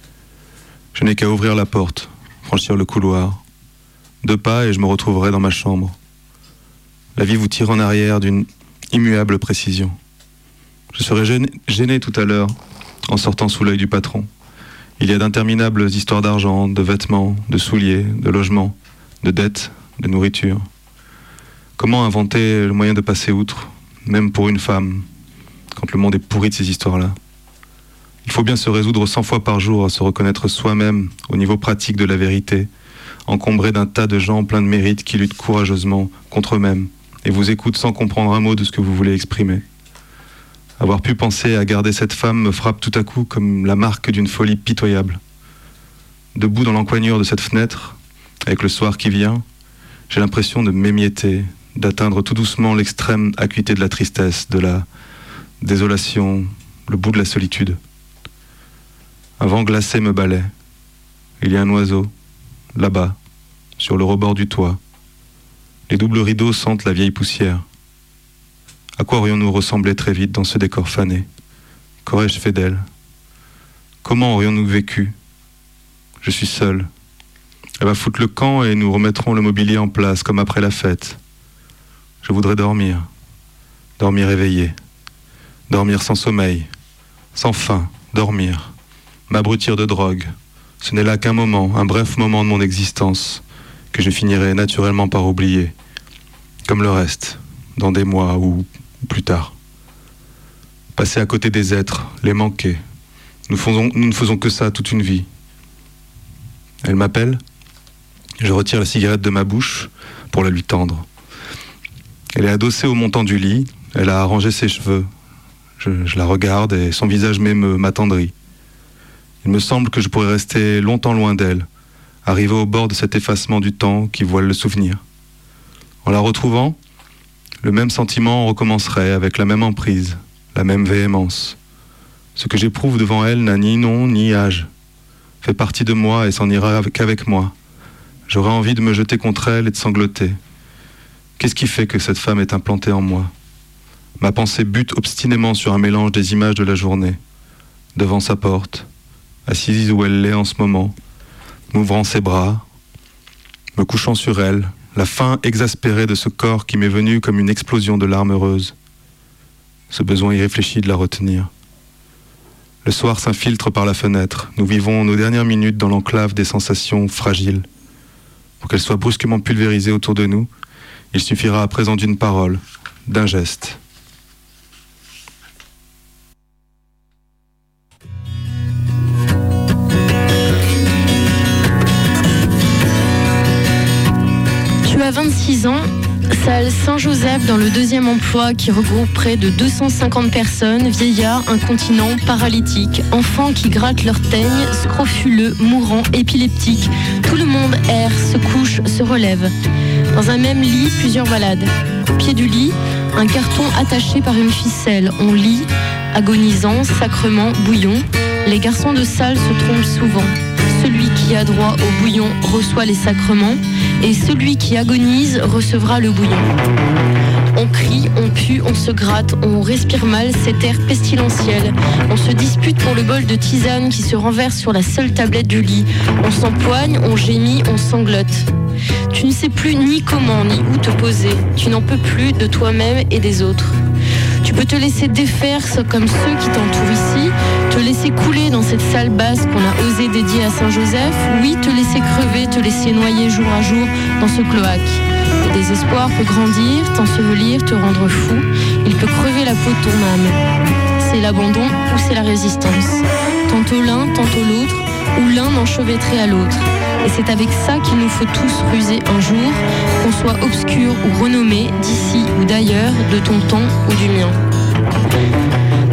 Je n'ai qu'à ouvrir la porte, franchir le couloir. 2 pas et je me retrouverai dans ma chambre. La vie vous tire en arrière d'une immuable précision. Je serai gêné tout à l'heure en sortant sous l'œil du patron. Il y a d'interminables histoires d'argent, de vêtements, de souliers, de logements, de dettes, de nourriture. Comment inventer le moyen de passer outre, même pour une femme, quand le monde est pourri de ces histoires-là? Il faut bien se résoudre 100 fois par jour à se reconnaître soi-même au niveau pratique de la vérité, encombré d'un tas de gens pleins de mérite qui luttent courageusement contre eux-mêmes et vous écoutent sans comprendre un mot de ce que vous voulez exprimer. Avoir pu penser à garder cette femme me frappe tout à coup comme la marque d'une folie pitoyable. Debout dans l'encoignure de cette fenêtre, avec le soir qui vient, j'ai l'impression de m'émietter, d'atteindre tout doucement l'extrême acuité de la tristesse, de la désolation, le bout de la solitude. Un vent glacé me balaie. Il y a un oiseau, là-bas, sur le rebord du toit. Les doubles rideaux sentent la vieille poussière. À quoi aurions-nous ressemblé très vite dans ce décor fané? Qu'aurais-je fait d'elle? Comment aurions-nous vécu? Je suis seul. Elle va foutre le camp et nous remettrons le mobilier en place comme après la fête. Je voudrais dormir. Dormir éveillé. Dormir sans sommeil. Sans faim. Dormir. M'abrutir de drogue. Ce n'est là qu'un moment, un bref moment de mon existence, que je finirai naturellement par oublier. Comme le reste, dans des mois ou plus tard. Passer à côté des êtres, les manquer. Nous ne faisons que ça toute une vie. Elle m'appelle. Je retire la cigarette de ma bouche pour la lui tendre. Elle est adossée au montant du lit. Elle a arrangé ses cheveux. Je la regarde et son visage m'attendrit. Il me semble que je pourrais rester longtemps loin d'elle, arriver au bord de cet effacement du temps qui voile le souvenir. En la retrouvant, le même sentiment recommencerait avec la même emprise, la même véhémence. Ce que j'éprouve devant elle n'a ni nom ni âge, fait partie de moi et s'en ira qu'avec moi. J'aurais envie de me jeter contre elle et de sangloter. Qu'est-ce qui fait que cette femme est implantée en moi? Ma pensée bute obstinément sur un mélange des images de la journée. Devant sa porte, assise où elle l'est en ce moment, m'ouvrant ses bras, me couchant sur elle, la faim exaspérée de ce corps qui m'est venu comme une explosion de larmes heureuses. Ce besoin irréfléchi de la retenir. Le soir s'infiltre par la fenêtre. Nous vivons nos dernières minutes dans l'enclave des sensations fragiles. Pour qu'elles soient brusquement pulvérisées autour de nous, il suffira à présent d'une parole, d'un geste. Tu as 26 ans, salle Saint-Joseph dans le 2e emploi qui regroupe près de 250 personnes, vieillards, incontinents, paralytiques, enfants qui grattent leur teigne, scrofuleux, mourants, épileptiques. Tout le monde erre, se couche, se relève. Dans un même lit, plusieurs malades. Au pied du lit, un carton attaché par une ficelle. On lit, agonisant, sacrement, bouillon. Les garçons de salle se trompent souvent. Celui qui a droit au bouillon reçoit les sacrements et celui qui agonise recevra le bouillon. On crie, on pue, on se gratte, on respire mal cet air pestilentiel. On se dispute pour le bol de tisane qui se renverse sur la seule tablette du lit. On s'empoigne, on gémit, on sanglote. Tu ne sais plus ni comment ni où te poser. Tu n'en peux plus de toi-même et des autres. Tu peux te laisser défaire comme ceux qui t'entourent ici, te laisser couler dans cette salle basse qu'on a osé dédier à Saint-Joseph, oui, te laisser crever, te laisser noyer jour à jour dans ce cloaque. Le désespoir peut grandir, t'ensevelir, te rendre fou, il peut crever la peau de ton âme. C'est l'abandon ou c'est la résistance. Tantôt l'un, tantôt l'autre, ou l'un enchevêtré à l'autre. Et c'est avec ça qu'il nous faut tous ruser un jour, qu'on soit obscur ou renommé, d'ici ou d'ailleurs, de ton temps ou du mien. Un jour, tu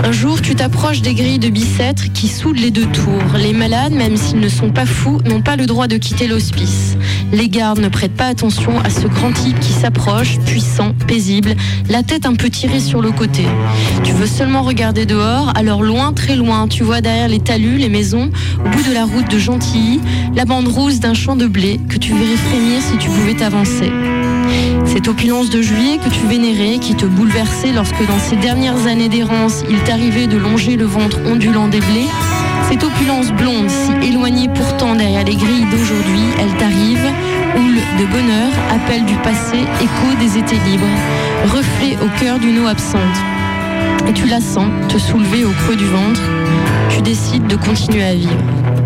tu t'approches des grilles de Bicêtre qui soudent les deux tours. Les malades, même s'ils ne sont pas fous, n'ont pas le droit de quitter l'hospice. Les gardes ne prêtent pas attention à ce grand type qui s'approche, puissant, paisible, la tête un peu tirée sur le côté. Tu veux seulement regarder dehors, alors loin, très loin, tu vois derrière les talus, les maisons, au bout de la route de Gentilly, la bande rousse d'un champ de blé que tu verrais frémir si tu pouvais t'avancer. Cette opulence de juillet que tu vénérais, qui te bouleversait lorsque dans ces dernières années d'errance, il t'arrivait de longer le ventre ondulant des blés, cette opulence blonde, si éloignée pourtant derrière les grilles d'aujourd'hui, elle t'arrive, houle de bonheur, appel du passé, écho des étés libres, reflet au cœur d'une eau absente. Et tu la sens te soulever au creux du ventre, tu décides de continuer à vivre.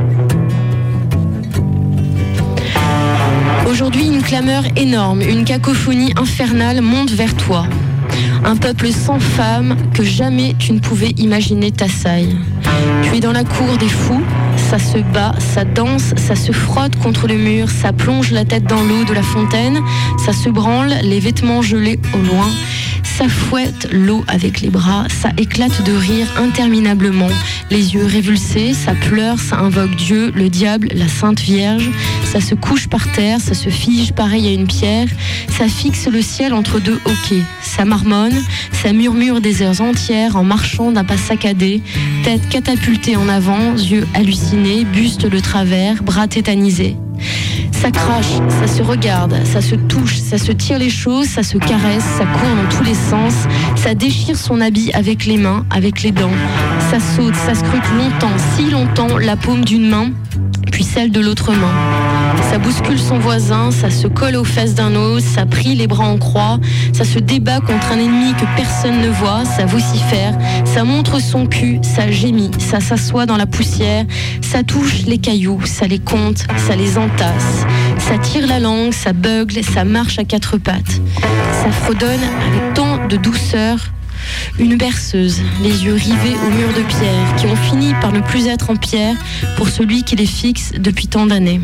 Aujourd'hui, une clameur énorme, une cacophonie infernale monte vers toi. Un peuple sans femme que jamais tu ne pouvais imaginer t'assaille. Tu es dans la cour des fous, ça se bat, ça danse, ça se frotte contre le mur, ça plonge la tête dans l'eau de la fontaine, ça se branle, les vêtements gelés au loin, ça fouette l'eau avec les bras, ça éclate de rire interminablement, les yeux révulsés, ça pleure, ça invoque Dieu, le diable, la Sainte Vierge, ça se couche par terre, ça se fige pareil à une pierre, ça fixe le ciel entre deux hoquets, ça marmonne, ça murmure des heures entières en marchant d'un pas saccadé, tête catapultée en avant, yeux hallucinés, buste de travers, bras tétanisés. Ça crache, ça se regarde, ça se touche, ça se tire les choses, ça se caresse, ça court dans tous les sens, ça déchire son habit avec les mains, avec les dents, ça saute, ça scrute longtemps, si longtemps, la paume d'une main, puis celle de l'autre main. Ça bouscule son voisin, ça se colle aux fesses d'un autre, ça prie les bras en croix, ça se débat contre un ennemi que personne ne voit, ça vocifère, ça montre son cul, ça gémit, ça s'assoit dans la poussière, ça touche les cailloux, ça les compte, ça les entasse, ça tire la langue, ça beugle, ça marche à quatre pattes, ça fredonne avec tant de douceur. Une berceuse, les yeux rivés au mur de pierre, qui ont fini par ne plus être en pierre pour celui qui les fixe depuis tant d'années.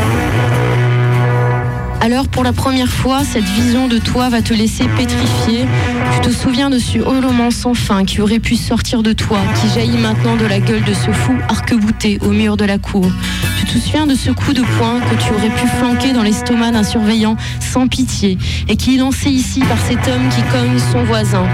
Alors pour la première fois, cette vision de toi va te laisser pétrifier. Tu te souviens de ce hurlement sans fin qui aurait pu sortir de toi, qui jaillit maintenant de la gueule de ce fou arc-bouté au mur de la cour. Tu te souviens de ce coup de poing que tu aurais pu flanquer dans l'estomac d'un surveillant sans pitié et qui est lancé ici par cet homme qui cogne son voisin.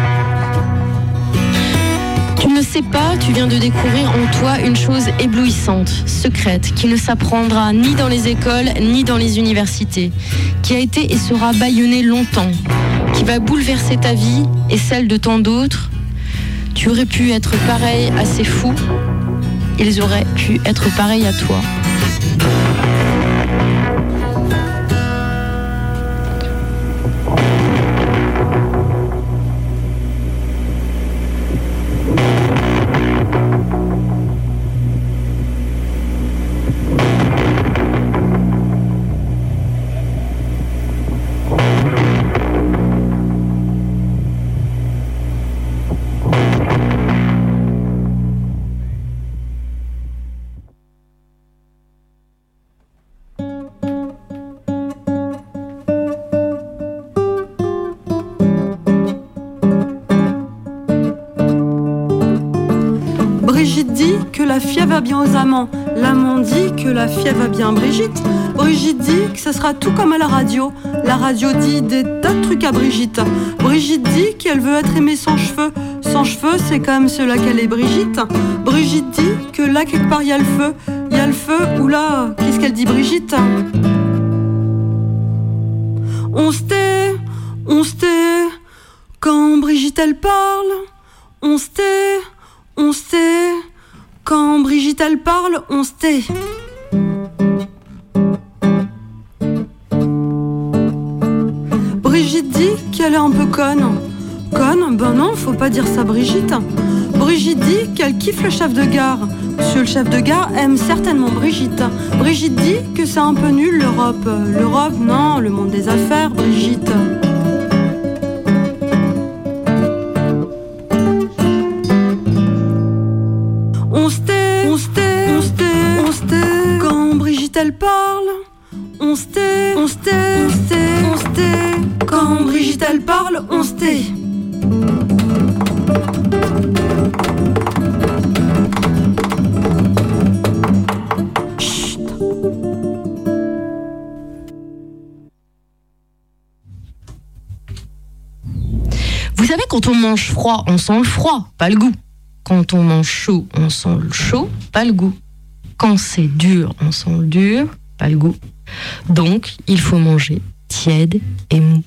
Tu ne sais pas, tu viens de découvrir en toi une chose éblouissante, secrète, qui ne s'apprendra ni dans les écoles, ni dans les universités, qui a été et sera bâillonnée longtemps, qui va bouleverser ta vie et celle de tant d'autres. Tu aurais pu être pareil à ces fous, ils auraient pu être pareils à toi. Brigitte dit que la fièvre va bien aux amants. L'amant dit que la fièvre va bien à Brigitte. Brigitte dit que ça sera tout comme à la radio. La radio dit des tas de trucs à Brigitte. Brigitte dit qu'elle veut être aimée sans cheveux. Sans cheveux, c'est quand même cela qu'elle est, Brigitte. Brigitte dit que là, quelque part, il y a le feu. Il y a le feu, oula, qu'est-ce qu'elle dit, Brigitte? On se tait, quand Brigitte elle parle. On se tait, quand Brigitte elle parle, on se tait. Brigitte dit qu'elle est un peu conne. Conne? Ben non, faut pas dire ça, Brigitte. Brigitte dit qu'elle kiffe le chef de gare. Monsieur le chef de gare aime certainement Brigitte. Brigitte dit que c'est un peu nul l'Europe. L'Europe, non, le monde des affaires, Brigitte. On se tait, quand Brigitte elle parle. On se tait, quand Brigitte elle parle, on se tait. Quand on mange froid, on sent le froid, pas le goût. Quand on mange chaud, on sent le chaud, pas le goût. Quand c'est dur, on sent le dur, pas le goût. Donc, il faut manger tiède et mou.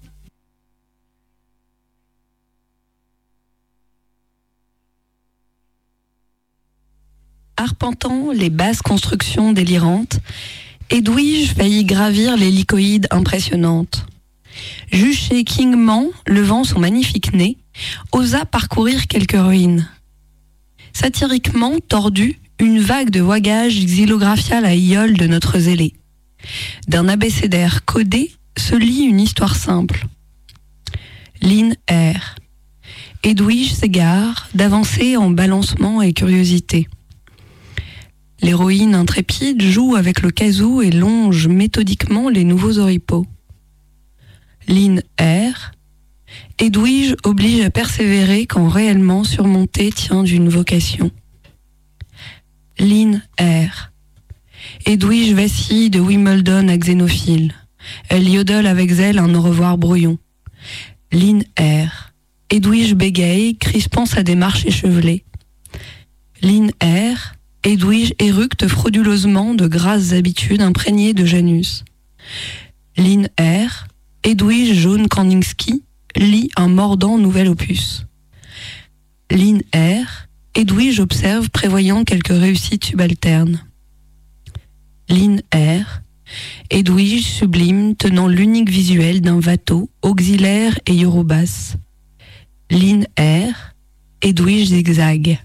Arpentant les basses constructions délirantes, Edwige faillit gravir l'hélicoïde impressionnante. Juché Kingman, levant son magnifique nez, osa parcourir quelques ruines. Satiriquement tordue, une vague de wagage xylographia la gueule de notre zélé. D'un abécédaire codé se lit une histoire simple. Ligne R. Edwige s'égare, d'avancer en balancement et curiosité. L'héroïne intrépide joue avec le casou et longe méthodiquement les nouveaux oripeaux. Ligne R. Edwige oblige à persévérer quand réellement surmonter tient d'une vocation. Ligne R. Edwige vacille de Wimbledon à Xénophile. Elle yodele avec zèle un au revoir brouillon. Ligne R. Edwige bégaye, crispant sa démarche échevelée. Ligne R. Edwige éructe frauduleusement de grasses habitudes imprégnées de Janus. Ligne R. Edwige Jaune Kandinsky lit un mordant nouvel opus. Ligne R. Edwige observe prévoyant quelques réussites subalternes. Ligne R. Edwige sublime tenant l'unique visuel d'un Watteau, auxiliaire et Yorubas. Ligne R. Edwige zigzag.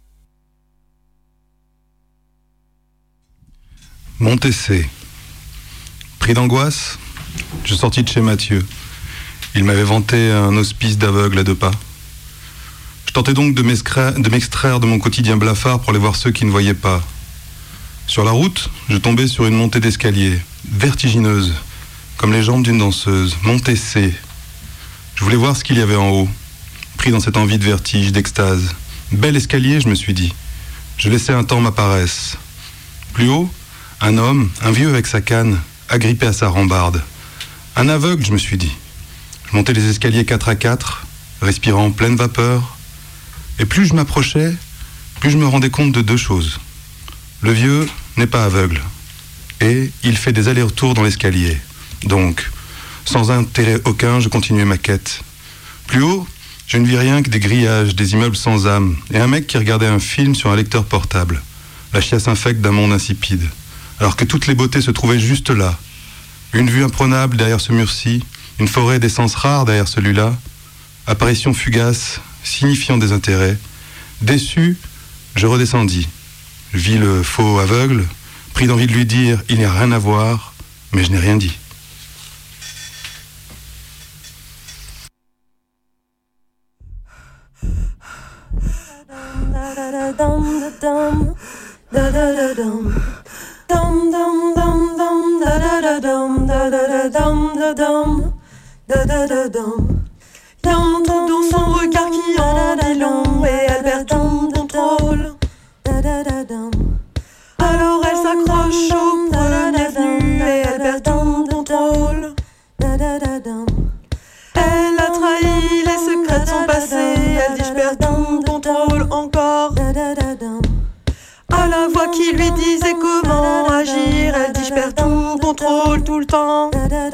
Montessé. Pris d'angoisse, je sortis de chez Mathieu. Il m'avait vanté un hospice d'aveugles à 2 pas. Je tentais donc de m'extraire de mon quotidien blafard pour aller voir ceux qui ne voyaient pas. Sur la route, je tombais sur une montée d'escalier, vertigineuse, comme les jambes d'une danseuse, Montessé. Je voulais voir ce qu'il y avait en haut, pris dans cette envie de vertige, d'extase. Bel escalier, je me suis dit. Je laissais un temps ma paresse. Plus haut, un homme, un vieux avec sa canne, agrippé à sa rambarde. Un aveugle, je me suis dit. Je montais les escaliers 4 à 4, respirant pleine vapeur. Et plus je m'approchais, plus je me rendais compte de 2 choses. Le vieux n'est pas aveugle. Et il fait des allers-retours dans l'escalier. Donc, sans intérêt aucun, je continuais ma quête. Plus haut, je ne vis rien que des grillages, des immeubles sans âme, et un mec qui regardait un film sur un lecteur portable. La chiasse infecte d'un monde insipide. Alors que toutes les beautés se trouvaient juste là. Une vue imprenable derrière ce mur-ci, une forêt d'essence rare derrière celui-là, apparition fugace, signifiant des intérêts. Déçu, je redescendis. Je vis le faux aveugle, pris d'envie de lui dire « il n'y a rien à voir », mais je n'ai rien dit. Dans son regard qui en dit long et elle perd tout contrôle. Alors elle s'accroche au premier venu et elle perd tout contrôle. Elle a trahi les secrets de son passé, elle dit je perds tout contrôle encore. À la voix qui lui disait comment agir, elle dit je perds tout contrôle tout le temps.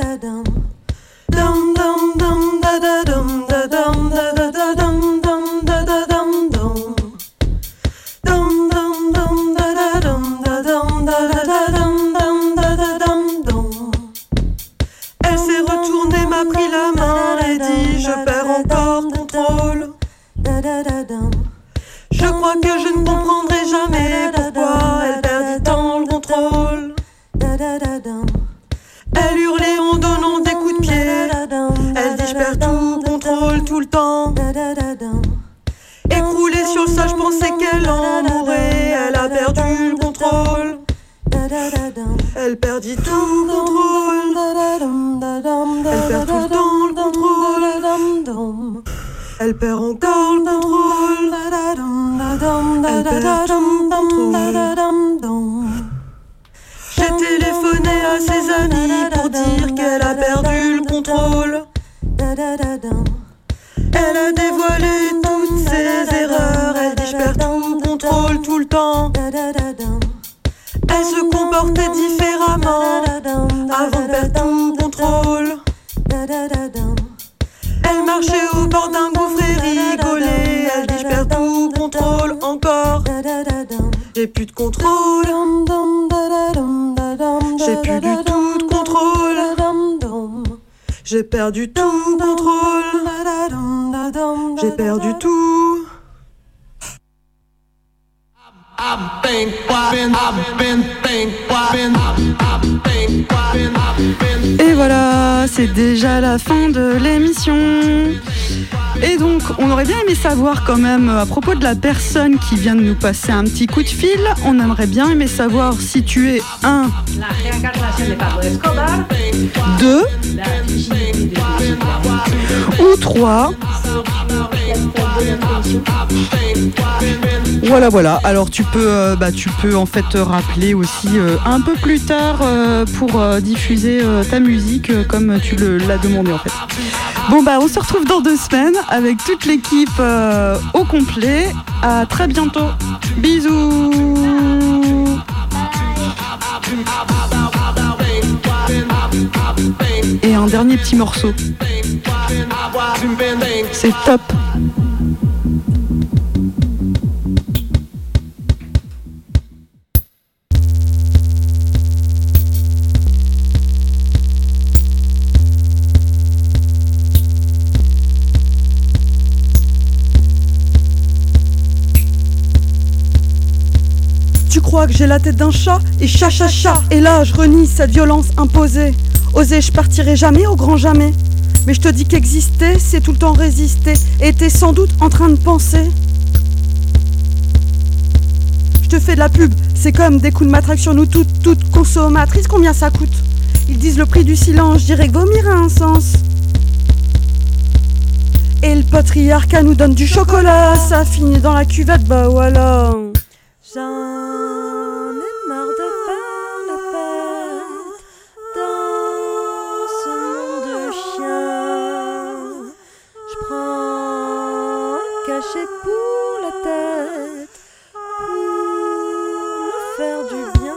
Dum dum dum da da dum da dum da da da dum dum da da dum dum. Dum dum dum da da dum da dum da da da dum dum da da dum dum. Elle s'est retournée, m'a pris la main et dit je perds encore contrôle. Je crois que je ne comprendrai jamais pourquoi elle perd du temps le contrôle. Elle hurlait en donnant des coups de pied. Elle dit je perds tout contrôle tout le temps. Écroulée sur le sol, je pensais qu'elle en mourrait. Elle a perdu le contrôle. Elle perdit tout le contrôle. Elle perd tout le temps le contrôle. Elle perd encore le contrôle. Elle perd tout le contrôle. J'ai téléphoné à ses amis pour dire qu'elle a perdu le contrôle. Elle Elle a dévoilé toutes ses erreurs. Elle dit je perds tout contrôle tout le temps. Elle se comportait différemment avant de perdre tout contrôle. Elle marchait au bord d'un gouffre et rigolait. Elle dit je perds tout contrôle encore. J'ai plus de contrôle. J'ai plus du tout de contrôle. J'ai perdu tout contrôle. J'ai perdu tout. Et voilà, c'est déjà la fin de l'émission. Et donc, on aurait bien aimé savoir quand même, à propos de la personne qui vient de nous passer un petit coup de fil, on aimerait bien aimer savoir si tu es un, La réincarnation de Pablo Escobar. 2 ou 3. Voilà. Alors tu peux en fait te rappeler aussi un peu plus tard pour diffuser ta musique comme tu l'as demandé en fait. Bon on se retrouve dans 2 semaines avec toute l'équipe au complet. À très bientôt. Bisous. Et un dernier petit morceau. C'est top. Tu crois que j'ai la tête d'un chat et chat. Et là je renie cette violence imposée. Oser, je partirai jamais au grand jamais. Mais je te dis qu'exister, c'est tout le temps résister. Et t'es sans doute en train de penser. Je te fais de la pub, c'est comme des coups de matraque sur nous toutes consommatrices. Combien ça coûte? Ils disent le prix du silence, je dirais que vomir a un sens. Et le patriarcat nous donne du chocolat. Ça finit dans la cuvette, bah voilà. J'en ai marre de faire la fête dans ce monde de chiens. Je prends un cachet pour la tête pour me faire du bien.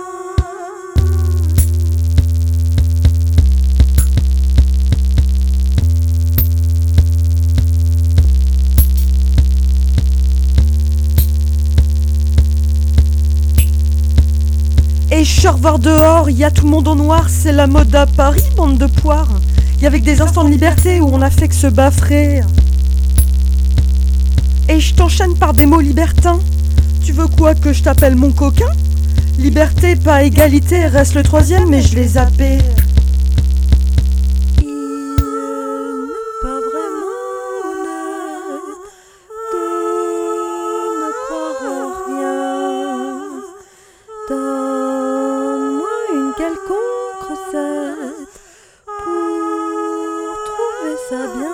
Et je sors voir dehors, y a tout le monde en noir, c'est la mode à Paris, bande de poires. Y avec des instants de liberté où on a fait que se baffrer. Et je t'enchaîne par des mots libertins. Tu veux quoi que je t'appelle mon coquin? Liberté, pas égalité, reste le 3e, mais je l'ai zappé. Il n'est pas vraiment honnête de ne croire à rien. Donne-moi une quelconque recette pour trouver ça bien.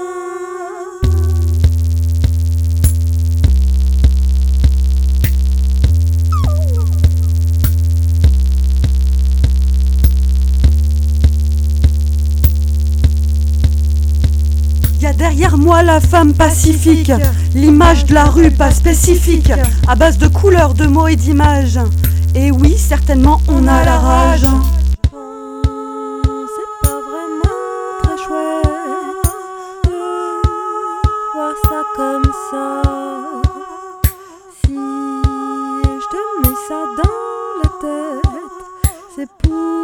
Y a derrière moi la femme pacifique, l'image de la rue pas spécifique, à base de couleurs, de mots et d'images. Et oui, certainement, on a la rage. C'est pas vraiment très chouette de voir ça comme ça. Si je te mets ça dans la tête, c'est pour